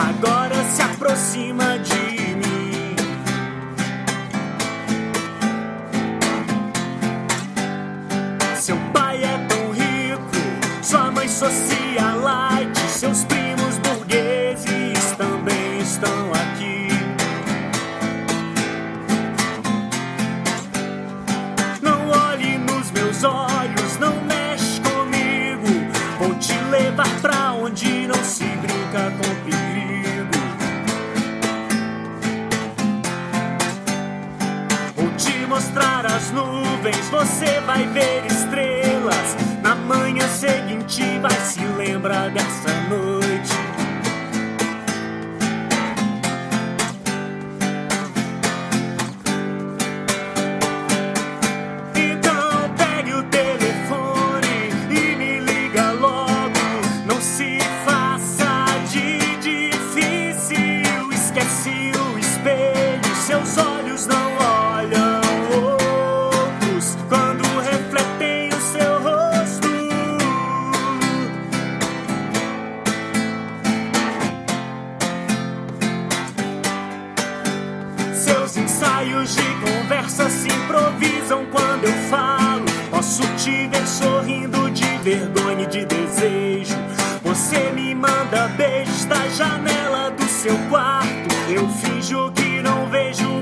agora se aproxima de mim. Seu pai é tão rico, sua mãe socialite, seus primos burgueses também estão aqui. Não olhe nos meus olhos, não mexe comigo, vou te levar pra onde não se brinca com perigo. Vou te mostrar as nuvens, você vai ver estrelas. Na manhã seguinte vai se lembrar dessa noite. Então pegue o telefone e me liga logo. Não se faça de difícil, esquece o espelho, seus olhos não olham outros quando refletem o seu rosto. Seus ensaios de conversa se improvisam quando eu falo. Posso te ver sorrindo de vergonha e de desejo. Você me manda beijos da janela do seu quarto. Eu finjo que não vejo